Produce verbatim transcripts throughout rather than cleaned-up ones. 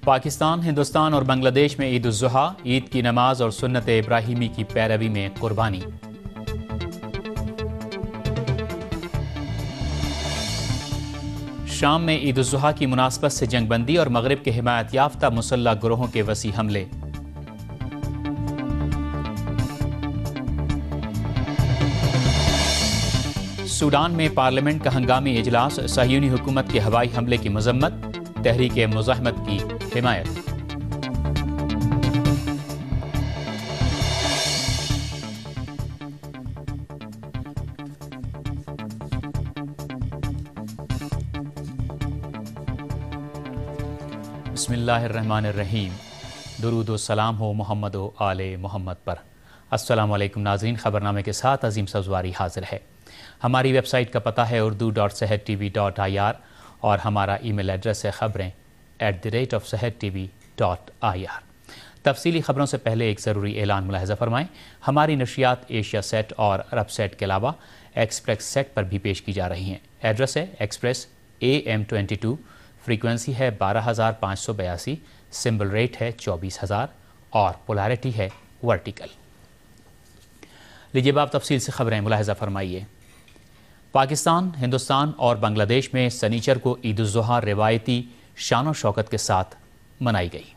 پاکستان، ہندوستان اور بنگلہ دیش میں عید الاضحیٰ، عید کی نماز اور سنت ابراہیمی کی پیروی میں قربانی۔ شام میں عید الاضحیٰ کی مناسبت سے جنگ بندی اور مغرب کے حمایت یافتہ مسلح گروہوں کے وسیع حملے۔ سوڈان میں پارلیمنٹ کا ہنگامی اجلاس، صہیونی حکومت کے ہوائی حملے کی مذمت، تحریک مزاحمت کی حمایت۔ بسم اللہ الرحمن الرحیم۔ درود و سلام ہو محمد و آل محمد پر۔ السلام علیکم ناظرین، خبرنامے کے ساتھ عظیم سبزواری حاضر ہے۔ ہماری ویب سائٹ کا پتہ ہے Urdu dot Sahar TV dot I R اور ہمارا ای میل ایڈریس ہے خبریں at the rate of Sahar TV dot I R. تفصیلی خبروں سے پہلے ایک ضروری اعلان ملاحظہ فرمائیں۔ ہماری نشریات ایشیا سیٹ اور عرب سیٹ کے علاوہ ایکسپریس سیٹ پر بھی پیش کی جا رہی ہیں۔ ایڈریس ہے express A M twenty two, frequency ہے بارہ ہزار پانچ سو بیاسی، سمبل ریٹ ہے چوبیس ہزار اور پولیرٹی ہے ورٹیکل۔ لیجیے اب تفصیل سے خبریں ملاحظہ فرمائیے۔ پاکستان، ہندوستان اور بنگلہ دیش میں سنیچر کو عید الاضحیٰ روایتی شان و شوکت کے ساتھ منائی گئی۔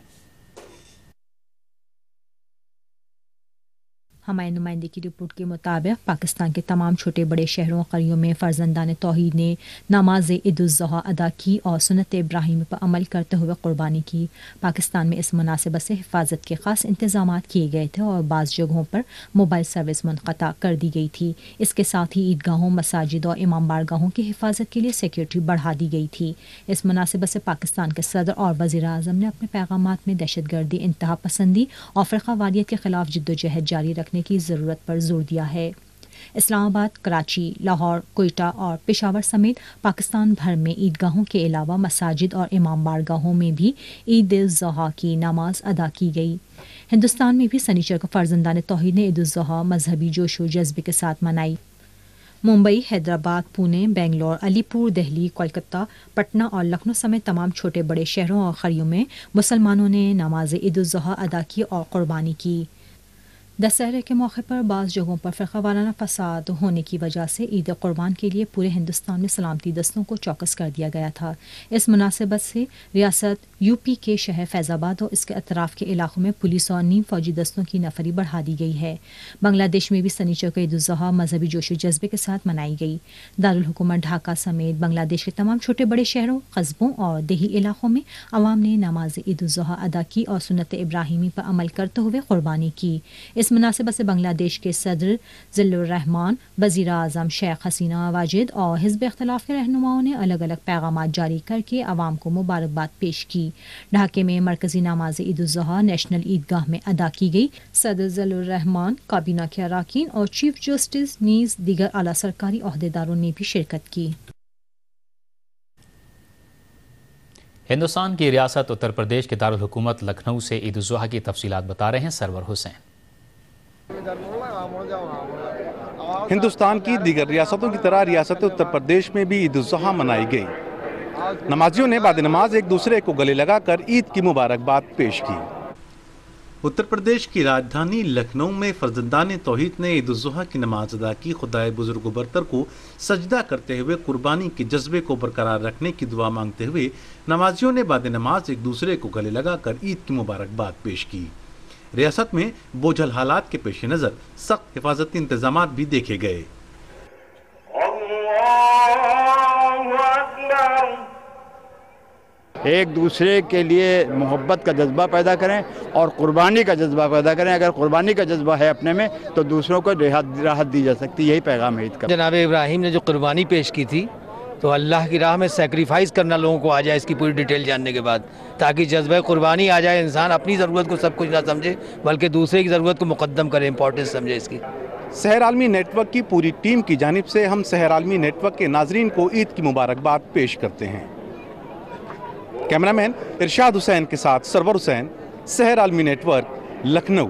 ہمارے نمائندے کی رپورٹ کے مطابق پاکستان کے تمام چھوٹے بڑے شہروں اور قریوں میں فرزندان توحید نے نماز عید الاضحیٰ ادا کی اور سنت ابراہیم پر عمل کرتے ہوئے قربانی کی۔ پاکستان میں اس مناسبت سے حفاظت کے خاص انتظامات کیے گئے تھے اور بعض جگہوں پر موبائل سروس منقطع کر دی گئی تھی۔ اس کے ساتھ ہی عیدگاہوں، مساجد اور امام بارگاہوں کی حفاظت کے لیے سیکورٹی بڑھا دی گئی تھی۔ اس مناسبت سے پاکستان کے صدر اور وزیر اعظم نے اپنے پیغامات میں دہشت گردی، انتہا پسندی اور فرقہ واریت کے خلاف جدوجہد جاری رکھنے کی ضرورت پر زور دیا ہے۔ اسلام آباد، کراچی، لاہور، کوئٹہ اور پشاور سمیت پاکستان بھر میں عیدگاہوں کے علاوہ مساجد اور امام بارگاہوں میں بھی عید الاضحیٰ کی نماز ادا کی گئی۔ ہندوستان میں بھی سنیچر کو فرزندان توحید نے عید الاضحیٰ مذہبی جوش و جذبے کے ساتھ منائی۔ ممبئی، حیدرآباد، پونے، بنگلور، علی پور، دہلی، کولکتہ، پٹنہ اور لکھنؤ سمیت تمام چھوٹے بڑے شہروں اور قریوں میں مسلمانوں نے نماز عید الاضحیٰ ادا کی اور قربانی کی۔ دسہرے کے موقع پر بعض جگہوں پر فرقہ وارانہ فساد ہونے کی وجہ سے عید قربان کے لیے پورے ہندوستان میں سلامتی دستوں کو چوکس کر دیا گیا تھا۔ اس مناسبت سے ریاست یو پی کے شہر فیض آباد اور اس کے اطراف کے علاقوں میں پولیس اور نیم فوجی دستوں کی نفری بڑھا دی گئی ہے۔ بنگلہ دیش میں بھی سنیچر کو عید الاضحیٰ مذہبی جوش و جذبے کے ساتھ منائی گئی۔ دارالحکومت ڈھاکہ سمیت بنگلہ دیش کے تمام چھوٹے بڑے شہروں، قصبوں اور دیہی علاقوں میں عوام نے نماز عید الاضحیٰ ادا کی اور سنت ابراہیمی پر عمل کرتے ہوئے قربانی کی۔ اس مناسبت سے بنگلہ دیش کے صدر ضیاء الرحمان، وزیر اعظم شیخ حسینہ واجد اور حزب اختلاف کے رہنماؤں نے الگ الگ پیغامات جاری کر کے عوام کو مبارکباد پیش کی۔ ڈھاکے میں مرکزی نماز عید الاضحیٰ نیشنل عیدگاہ میں ادا کی گئی۔ صدر ضیاء الرحمان، کابینہ کے اراکین اور چیف جسٹس نیز دیگر اعلیٰ سرکاری عہدیداروں نے بھی شرکت کی۔ ہندوستان کی ریاست اتر پردیش کے دارالحکومت لکھنؤ سے عید الاضحیٰ کی تفصیلات بتا رہے ہیں سرور حسین۔ ہندوستان کی دیگر ریاستوں کی طرح ریاست اتر پردیش میں بھی عید الاضحیٰ منائی گئی۔ نمازیوں نے بعد نماز ایک دوسرے کو گلے لگا کر عید کی مبارکباد پیش کی۔ اتر پردیش کی راجدھانی لکھنؤ میں فرزندان توحید نے عید الاضحیٰ کی نماز ادا کی۔ خدائے بزرگ و برتر کو سجدہ کرتے ہوئے قربانی کے جذبے کو برقرار رکھنے کی دعا مانگتے ہوئے نمازیوں نے بعد نماز ایک دوسرے کو گلے لگا کر عید کی مبارکباد پیش کی۔ ریاست میں بوجھل حالات کے پیش نظر سخت حفاظتی انتظامات بھی دیکھے گئے۔ ایک دوسرے کے لیے محبت کا جذبہ پیدا کریں اور قربانی کا جذبہ پیدا کریں۔ اگر قربانی کا جذبہ ہے اپنے میں تو دوسروں کو راحت دی جا سکتی، یہی پیغام ہے عید کا۔ جناب ابراہیم نے جو قربانی پیش کی تھی تو اللہ کی راہ میں سیکریفائز کرنا لوگوں کو آ جائے اس کی پوری ڈیٹیل جاننے کے بعد، تاکہ جذبہ قربانی آ جائے، انسان اپنی ضرورت کو سب کچھ نہ سمجھے بلکہ دوسرے کی ضرورت کو مقدم کرے، امپورٹنس سمجھے اس کی۔ سحر عالمی نیٹ ورک کی پوری ٹیم کی جانب سے ہم سحر عالمی نیٹ ورک کے ناظرین کو عید کی مبارکباد پیش کرتے ہیں۔ کیمرامین ارشاد حسین کے ساتھ سرور حسین، سحر عالمی نیٹ ورک، لکھنؤ۔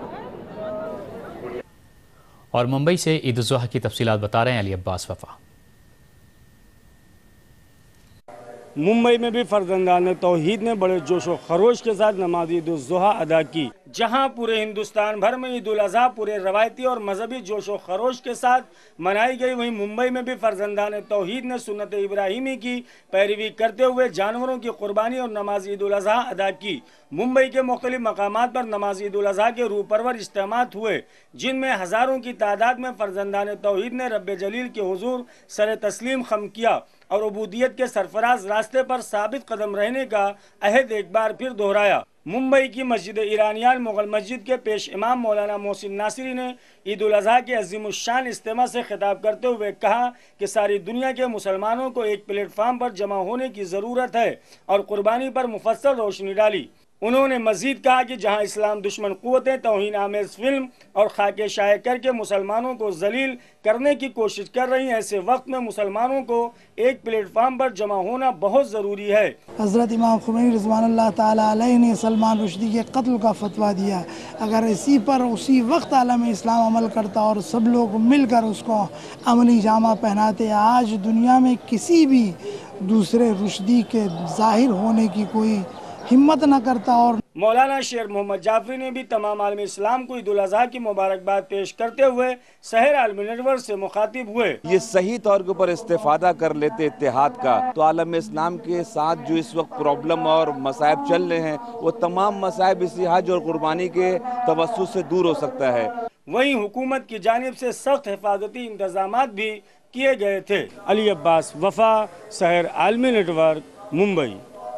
اور ممبئی سے عید الاضحیٰ کی تفصیلات بتا رہے ہیں علی عباس وفا۔ मुंबई में भी फर्जंदान तौहीद ने बड़े जोश व खरोश के साथ नमाज ईद उल ज़ुहा अदा की। जहां पूरे हिंदुस्तान भर में ईद उल अज़हा पूरे रवायती और मजहबी जोश व खरोश के साथ मनाई गई, वहीं मुंबई में भी फर्जंदान तौहीद ने सुन्नत इब्राहिमी की पैरवी करते हुए जानवरों की कुर्बानी और नमाज ईद उल अज़हा अदा की। मुंबई के मुख्तलिफ मकामात पर नमाज ईद उल अज़हा के रूह परवर इज्तिमात हुए, जिनमें हज़ारों की तादाद में फर्जंदान तौहीद ने रब्बे जलील के हुजूर सर तस्लीम खम किया और उबूदियत के सरफराज रास्ते पर साबित कदम रहने का अहद एक बार फिर दोहराया। मुंबई की मस्जिद ईरानियान मुगल मस्जिद के पेश इमाम मौलाना मोहसिन नासिरी ने ईद उल अज़हा के अज़ीमुश्शान इज्तिमा से खिताब करते हुए कहा कि सारी दुनिया के मुसलमानों को एक प्लेटफार्म पर जमा होने की ज़रूरत है और कुर्बानी पर मुफस्सल रोशनी डाली। उन्होंने मजीद कहा कि जहां इस्लाम दुश्मन क़ुव्वतें तौहीन आमेज़ फिल्म और खाके शाये करके मुसलमानों को जलील करने की कोशिश कर रही हैं, ऐसे वक्त में मुसलमानों को एक प्लेटफार्म पर जमा होना बहुत ज़रूरी है। हज़रत इमाम खुमैनी रिज़वानुल्लाह ताला अलैहि ने सलमान रुश्दी के कत्ल का फतवा दिया। अगर इसी पर उसी वक्त आलम इस्लाम अमल करता और सब लोग मिलकर उसको अमली जामा पहनाते, आज दुनिया में किसी भी दूसरे रुश्दी के ज़ाहिर होने की कोई हिम्मत न करता। और मौलाना शेर मोहम्मद जाफरी ने भी तमाम आलम इस्लाम को ईद उल अज़हा की मुबारकबाद पेश करते हुए शहर आलम नेटवर्क से मुखातिब हुए। ये सही तौर के ऊपर इस्तेफादा कर लेते इत्तेहाद का, तो आलम इस्लाम के साथ जो इस वक्त प्रॉब्लम और मसाइब चल रहे हैं, वो तमाम मसाइब इसी हज और कुर्बानी के तवस्सुस से दूर हो सकता है। वहीं हुकूमत की जानिब से सख्त हिफाजती इंतजामात भी किए गए थे। अली अब्बास, वफा, शहर आलमी नेटवर्क, मुंबई।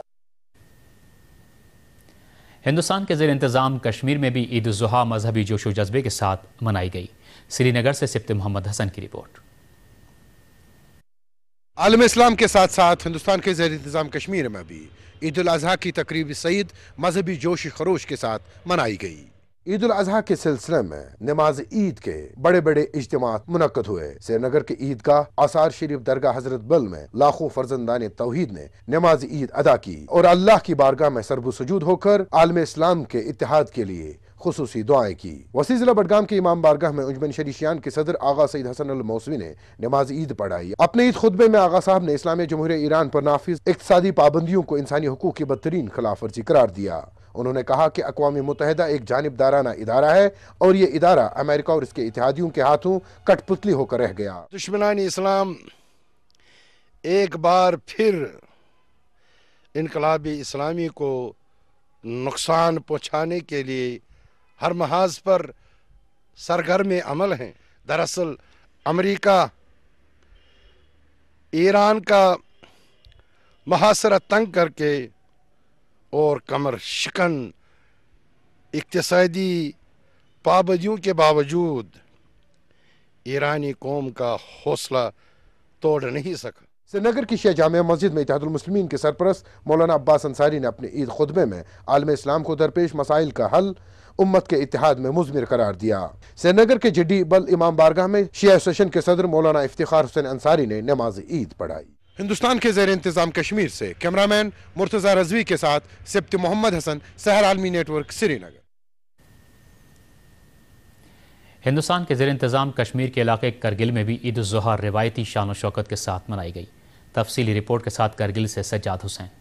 हिंदुस्तान के ज़ेर इंतज़ाम कश्मीर में भी ईद उल ज़ुहा मजहबी जोश व जज्बे के साथ मनाई गई। श्रीनगर से सिप्त मोहम्मद हसन की रिपोर्ट। आलम इस्लाम के साथ साथ हिंदुस्तान के ज़ेर इंतज़ाम कश्मीर में भी ईद उल अज़हा की तकरीब सईद मजहबी जोश खरोश के साथ मनाई गई। ईद उल अज़हा के सिलसिले में नमाज ईद के बड़े बड़े इज्तिमात मुनक्कद हुए। श्रीनगर के ईदगाह आसार शरीफ दरगाह हजरत बल में लाखों फर्जंदान तौहीद ने नमाज ईद अदा की और अल्लाह की बारगाह में सरबु सुजूद होकर आलम इस्लाम के इत्तेहाद के लिए खुसूसी दुआएं की। वसी जिला बडगाम के इमाम बारगाह में अंजुमन शरीशियान के सदर आगा सईद हसन अल मौसवी ने नमाज ईद पढ़ाई। अपने ईद खुतबे में आगा साहब ने इस्लामी जमहूरियत ईरान पर नाफिज इक्तिसादी पाबंदियों को इंसानी हुकूक की बदतरीन खिलाफ वर्जी करार दिया। उन्होंने कहा कि अक़वाम मुत्तहिदा एक जानिबदाराना इदारा है और ये इदारा अमेरिका और इसके इत्तेहादियों के हाथों कठपुतली होकर रह गया। दुश्मनान इस्लाम एक बार फिर इनकलाबी इस्लामी को नुकसान पहुँचाने के लिए हर महाज पर सरगर्म अमल हैं। दरअसल अमेरिका ईरान का मुहासरा तंग करके और कमर शिकन इक्तिसादी पाबंदियों के बावजूद ईरानी कौम का हौसला तोड़ नहीं सका। श्रीनगर की शिया जामिया मस्जिद में इत्तेहादुल मुस्लिमीन के सरपरस्त मौलाना अब्बास अंसारी ने अपने ईद खुतबे में आलम इस्लाम को दरपेश मसाइल का हल उम्मत के इत्तेहाद में मुज़मिर करार दिया। श्रीनगर के जिड्डी बल इमाम बारगाह में शिया एसोसिएशन के सदर मौलाना इफ्तिखार हुसैन अंसारी ने नमाज ईद पढ़ाई। हिंदुस्तान के ज़ेर इंतज़ाम कश्मीर से कैमरामैन मुर्तज़ा रज़वी के साथ सिप्त मोहम्मद हसन, सहर आलमी नेटवर्क, श्रीनगर। हिंदुस्तान के ज़ेर इंतज़ाम कश्मीर के इलाके करगिल में भी ईद उल ज़ुहा रिवायती शान व शौकत के साथ मनाई गई। तफसीली रिपोर्ट के साथ करगिल से सज्जाद हुसैन।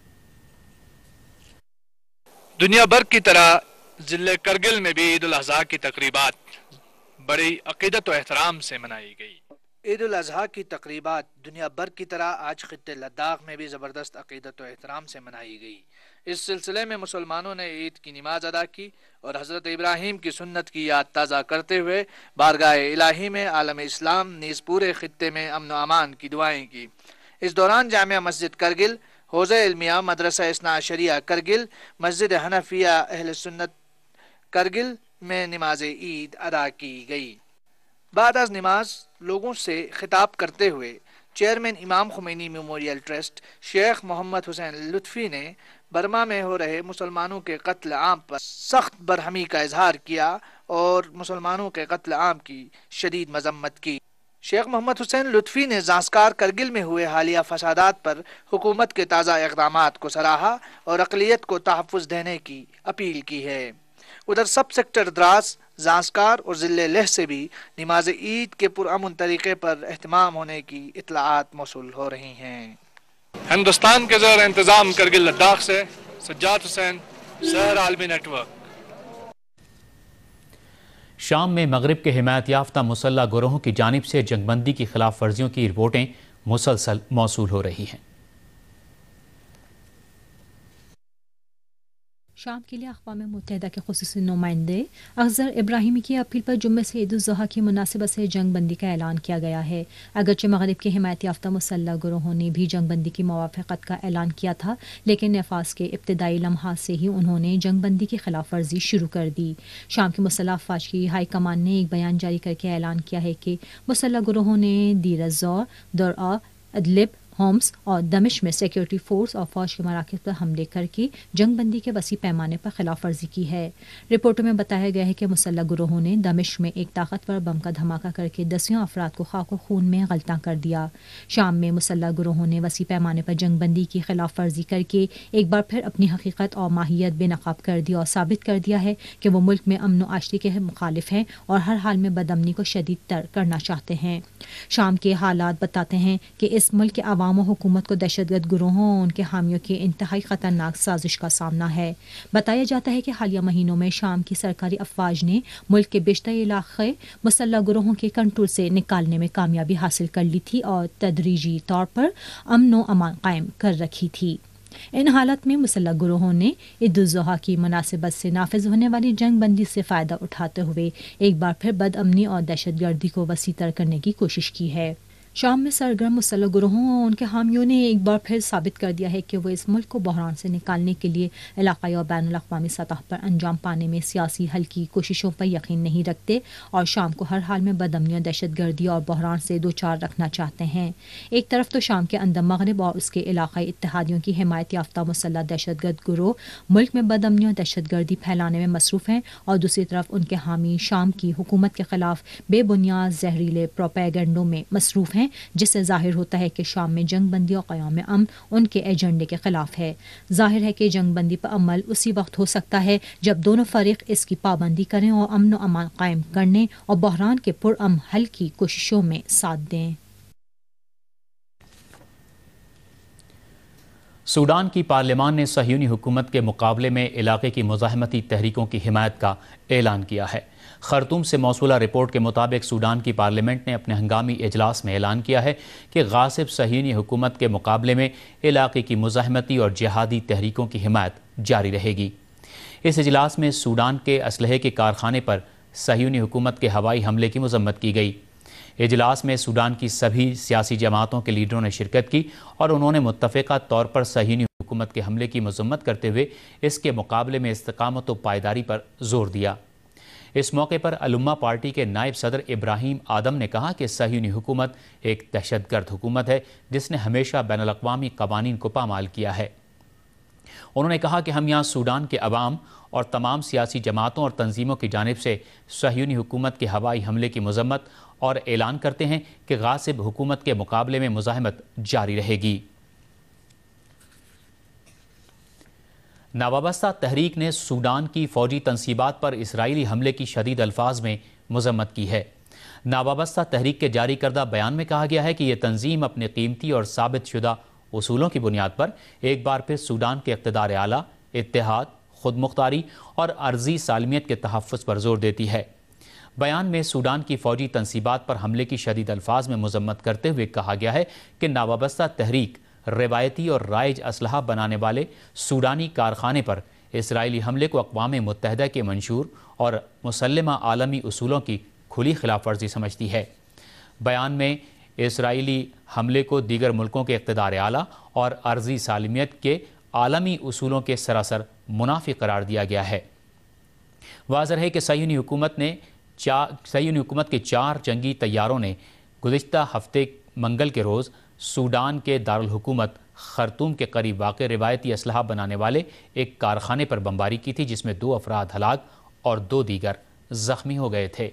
दुनिया भर की तरह जिले करगिल में भी ईद उल अज़हा की तकरीबात बड़ी अकीदत व एहतराम से मनाई गई। ईद उल अज़हा की तकरीबात दुनिया भर की तरह आज खित्ते लद्दाख में भी ज़बरदस्त अकीदत व एहतराम से मनाई गई। इस सिलसिले में मुसलमानों ने ईद की नमाज अदा की और हज़रत इब्राहीम की सुन्नत की याद ताज़ा करते हुए बारगाह इलाही में आलम इस्लाम नीज़ पूरे खित्ते में अमन व अमान की दुआएं की। इस दौरान जामिया मस्जिद करगिल, हौज़ा इल्मिया मदरसा इस्ना अशरिया करगिल, मस्जिद हनफिया अहले सुन्नत करगिल में नमाज ईद अदा की गई। बाद अज नमाज लोगों से खिताब करते हुए चेयरमैन इमाम खुमैनी मेमोरियल ट्रस्ट शेख मोहम्मद हुसैन लुत्फ़ी ने बर्मा में हो रहे मुसलमानों के कत्ल आम पर सख्त बरहमी का इजहार किया और मुसलमानों के कत्ल आम की शदीद मजम्मत की। शेख मोहम्मद हुसैन लुत्फ़ी ने ज़ांस्कार करगिल में हुए हालिया फसादात पर हुकूमत के ताज़ा इक़दामात को सराहा और अक़लियत को तहफ़्फ़ुज़ देने की अपील की है। उधर सब सेक्टर द्रास, ज़ांस्कार और ज़िले लेह से भी नमाज ईद के पुरअमन तरीक़े पर एहतमाम होने की इत्तलाआत मौसूल हो रही हैं। ہندوستان کے زیر انتظام کرگل لداخ سے سجاد حسین، سحر عالمی نیٹ ورک۔ شام میں مغرب کے حمایت یافتہ مسلح گروہوں کی جانب سے جنگ بندی کی خلاف ورزیوں کی رپورٹیں مسلسل موصول ہو رہی ہیں۔ شام کے لیے اقوام متحدہ کے خصوصی نمائندے اخذر ابراہیمی کی اپیل پر جمعے سے عید الاضحیٰ کی مناسبت سے جنگ بندی کا اعلان کیا گیا ہے۔ اگرچہ مغرب کے حمایت یافتہ مسلح گروہوں نے بھی جنگ بندی کی موافقت کا اعلان کیا تھا، لیکن نفاذ کے ابتدائی لمحات سے ہی انہوں نے جنگ بندی کی خلاف ورزی شروع کر دی۔ شام کی مسلح افواج کی ہائی کمان نے ایک بیان جاری کر کے اعلان کیا ہے کہ مسلح گروہوں نے دیر الزور، درعا، ادلب، ہومس اور دمشق میں سیکیورٹی فورس اور فوج کے مراکز پر حملے کر کے جنگ بندی کے وسیع پیمانے پر خلاف ورزی کی ہے۔ رپورٹوں میں بتایا گیا ہے کہ مسلح گروہوں نے دمشق میں ایک طاقتور بم کا دھماکہ کر کے دسیوں افراد کو خاک و خون میں غلطاں کر دیا۔ شام میں مسلح گروہوں نے وسیع پیمانے پر جنگ بندی کی خلاف ورزی کر کے ایک بار پھر اپنی حقیقت اور ماہیت بے نقاب کر دی اور ثابت کر دیا ہے کہ وہ ملک میں امن و آشتی کے مخالف ہیں اور ہر حال میں بدامنی کو شدید تر کرنا چاہتے ہیں۔ شام کے حالات بتاتے ہیں کہ اس ملک کے عوام و حکومت کو دہشت گرد گروہوں اور ان کے حامیوں کی انتہائی خطرناک سازش کا سامنا ہے۔ بتایا جاتا ہے کہ حالیہ مہینوں میں شام کی سرکاری افواج نے ملک کے بیشتر علاقے مسلح گروہوں کے کنٹرول سے نکالنے میں کامیابی حاصل کر لی تھی اور تدریجی طور پر امن و امان قائم کر رکھی تھی۔ ان حالات میں مسلح گروہوں نے عید الاضحیٰ کی مناسبت سے نافذ ہونے والی جنگ بندی سے فائدہ اٹھاتے ہوئے ایک بار پھر بد امنی اور دہشت گردی کو وسیع تر کرنے کی کوشش کی ہے۔ شام میں سرگرم مسلح گروہوں اور ان کے حامیوں نے ایک بار پھر ثابت کر دیا ہے کہ وہ اس ملک کو بحران سے نکالنے کے لیے علاقائی اور بین الاقوامی سطح پر انجام پانے میں سیاسی حل کی کوششوں پر یقین نہیں رکھتے اور شام کو ہر حال میں بدامنی اور دہشت گردی اور بحران سے دوچار رکھنا چاہتے ہیں۔ ایک طرف تو شام کے اندر مغرب اور اس کے علاقائی اتحادیوں کی حمایت یافتہ مسلح دہشت گرد گروہ ملک میں بدامنی اور دہشت گردی پھیلانے میں مصروف ہیں، اور دوسری طرف ان کے حامی شام کی حکومت کے خلاف بے بنیاد زہریلے پروپیگنڈوں میں مصروف ہیں، جس سے ظاہر ہوتا ہے کہ شام میں جنگ بندی اور قیام امن ان کے ایجنڈے کے خلاف ہے۔ ظاہر ہے کہ جنگ بندی پر عمل اسی وقت ہو سکتا ہے جب دونوں فریق اس کی پابندی کریں اور امن و امان قائم کرنے اور بحران کے پرامن حل کی کوششوں میں ساتھ دیں۔ سوڈان کی پارلیمان نے صہیونی حکومت کے مقابلے میں علاقے کی مزاحمتی تحریکوں کی حمایت کا اعلان کیا ہے۔ خرطوم سے موصولہ رپورٹ کے مطابق سوڈان کی پارلیمنٹ نے اپنے ہنگامی اجلاس میں اعلان کیا ہے کہ غاصب صہیونی حکومت کے مقابلے میں علاقے کی مزاحمتی اور جہادی تحریکوں کی حمایت جاری رہے گی۔ اس اجلاس میں سوڈان کے اسلحے کے کارخانے پر صہیونی حکومت کے ہوائی حملے کی مذمت کی گئی۔ اجلاس میں سوڈان کی سبھی سیاسی جماعتوں کے لیڈروں نے شرکت کی اور انہوں نے متفقہ طور پر صہیونی حکومت کے حملے کی مذمت کرتے ہوئے اس کے مقابلے میں استقامت و پائیداری پر زور دیا۔ اس موقع پر الامہ پارٹی کے نائب صدر ابراہیم آدم نے کہا کہ صہیونی حکومت ایک دہشت گرد حکومت ہے جس نے ہمیشہ بین الاقوامی قوانین کو پامال کیا ہے۔ انہوں نے کہا کہ ہم یہاں سوڈان کے عوام اور تمام سیاسی جماعتوں اور تنظیموں کی جانب سے صہیونی حکومت کے ہوائی حملے کی مذمت اور اعلان کرتے ہیں کہ غاصب حکومت کے مقابلے میں مزاحمت جاری رہے گی۔ ناوابستہ تحریک نے سوڈان کی فوجی تنصیبات پر اسرائیلی حملے کی شدید الفاظ میں مذمت کی ہے۔ ناوابستہ تحریک کے جاری کردہ بیان میں کہا گیا ہے کہ یہ تنظیم اپنے قیمتی اور ثابت شدہ اصولوں کی بنیاد پر ایک بار پھر سوڈان کے اقتدار اعلیٰ، اتحاد، خود مختاری اور عرضی سالمیت کے تحفظ پر زور دیتی ہے۔ بیان میں سوڈان کی فوجی تنصیبات پر حملے کی شدید الفاظ میں مذمت کرتے ہوئے کہا گیا ہے کہ ناوابستہ تحریک روایتی اور رائج اسلحہ بنانے والے سوڈانی کارخانے پر اسرائیلی حملے کو اقوام متحدہ کے منشور اور مسلمہ عالمی اصولوں کی کھلی خلاف ورزی سمجھتی ہے۔ بیان میں اسرائیلی حملے کو دیگر ملکوں کے اقتدار اعلیٰ اور عرضی سالمیت کے عالمی اصولوں کے سراسر منافی قرار دیا گیا ہے۔ واضح ہے کہ صہیونی حکومت نے صہیونی حکومت کے چار جنگی طیاروں نے گزشتہ ہفتے منگل کے روز سوڈان کے دارالحکومت خرطوم کے قریب واقع روایتی اسلحہ بنانے والے ایک کارخانے پر بمباری کی تھی، جس میں دو افراد ہلاک اور دو دیگر زخمی ہو گئے تھے۔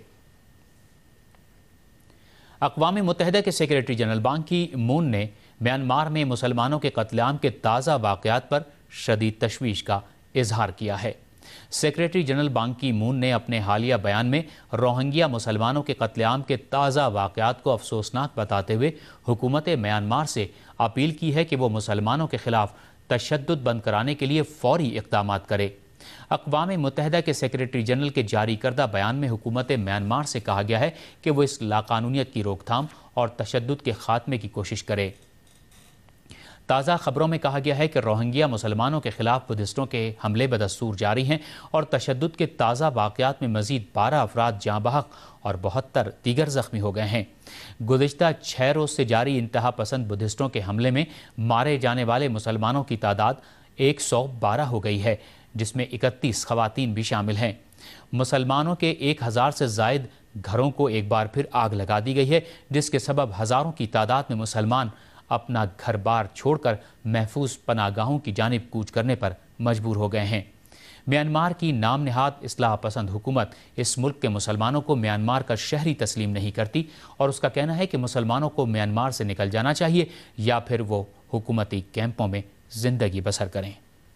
اقوام متحدہ کے سیکریٹری جنرل بان کی مون نے میانمار میں مسلمانوں کے قتل عام کے تازہ واقعات پر شدید تشویش کا اظہار کیا ہے۔ سیکریٹری جنرل بان کی مون نے اپنے حالیہ بیان میں روہنگیا مسلمانوں کے قتل عام کے تازہ واقعات کو افسوسناک بتاتے ہوئے حکومت میانمار سے اپیل کی ہے کہ وہ مسلمانوں کے خلاف تشدد بند کرانے کے لیے فوری اقدامات کرے۔ اقوام متحدہ کے سیکریٹری جنرل کے جاری کردہ بیان میں حکومت میانمار سے کہا گیا ہے کہ وہ اس لاقانونیت کی روک تھام اور تشدد کے خاتمے کی کوشش کرے۔ تازہ خبروں میں کہا گیا ہے کہ روہنگیا مسلمانوں کے خلاف بدھسٹوں کے حملے بدستور جاری ہیں اور تشدد کے تازہ واقعات میں مزید بارہ افراد جاں بحق اور بہتر دیگر زخمی ہو گئے ہیں۔ گزشتہ چھ روز سے جاری انتہا پسند بدھسٹوں کے حملے میں مارے جانے والے مسلمانوں کی تعداد ایک سو بارہ ہو گئی ہے، جس میں اکتیس خواتین بھی شامل ہیں۔ مسلمانوں کے ایک ہزار سے زائد گھروں کو ایک بار پھر آگ لگا دی گئی ہے، جس کے سبب ہزاروں کی تعداد میں مسلمان اپنا گھر بار چھوڑ کر محفوظ پناہ گاہوں کی جانب کوچ کرنے پر مجبور ہو گئے ہیں۔ میانمار کی نام نہاد اصلاح پسند حکومت اس ملک کے مسلمانوں کو میانمار کا شہری تسلیم نہیں کرتی اور اس کا کہنا ہے کہ مسلمانوں کو میانمار سے نکل جانا چاہیے یا پھر وہ حکومتی کیمپوں میں زندگی بسر کریں۔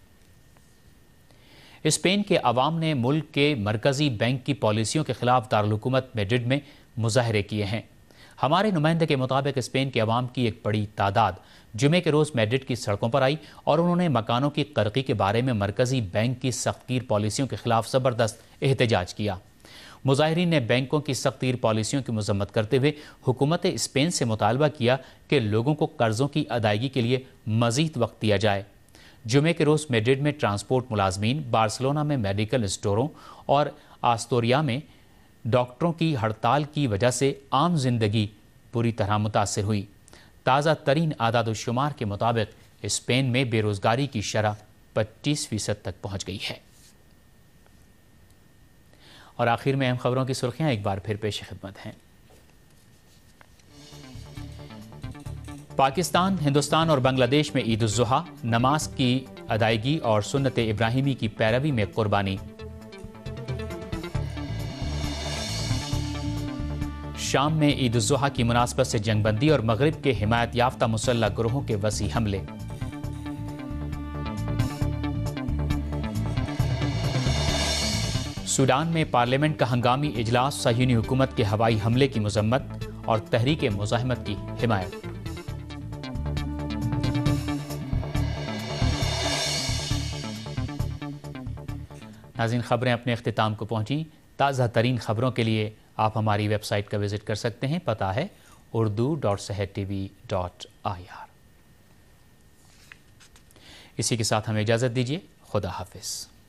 اسپین کے عوام نے ملک کے مرکزی بینک کی پالیسیوں کے خلاف دارالحکومت میڈرڈ میں مظاہرے کیے ہیں۔ ہمارے نمائندے کے مطابق اسپین کے عوام کی ایک بڑی تعداد جمعے کے روز میڈرڈ کی سڑکوں پر آئی اور انہوں نے مکانوں کی قرقی کے بارے میں مرکزی بینک کی سخت گیر پالیسیوں کے خلاف زبردست احتجاج کیا۔ مظاہرین نے بینکوں کی سخت گیر پالیسیوں کی مذمت کرتے ہوئے حکومت اسپین سے مطالبہ کیا کہ لوگوں کو قرضوں کی ادائیگی کے لیے مزید وقت دیا جائے۔ جمعے کے روز میڈرڈ میں ٹرانسپورٹ ملازمین، بارسلونا میں میڈیکل اسٹوروں اور آستوریا میں ڈاکٹروں کی ہڑتال کی وجہ سے عام زندگی پوری طرح متاثر ہوئی۔ تازہ ترین اعداد و شمار کے مطابق اسپین میں بے روزگاری کی شرح پچیس فیصد تک پہنچ گئی ہے۔ اور آخر میں اہم خبروں کی سرخیاں ایک بار پھر پیش خدمت ہیں۔ پاکستان، ہندوستان اور بنگلہ دیش میں عید الاضحیٰ، نماز کی ادائیگی اور سنت ابراہیمی کی پیروی میں قربانی۔ شام میں عید الاضحیٰ کی مناسبت سے جنگ بندی اور مغرب کے حمایت یافتہ مسلح گروہوں کے وسیع حملے۔ سوڈان میں پارلیمنٹ کا ہنگامی اجلاس صہیونی حکومت کے ہوائی حملے کی مذمت اور تحریک مزاحمت کی حمایت۔ ناظرین، خبریں اپنے اختتام کو پہنچیں۔ تازہ ترین خبروں کے لیے آپ ہماری ویب سائٹ کا وزٹ کر سکتے ہیں، پتہ ہے Urdu dot Sahar TV dot I R. اسی کے ساتھ ہمیں اجازت دیجیے، خدا حافظ۔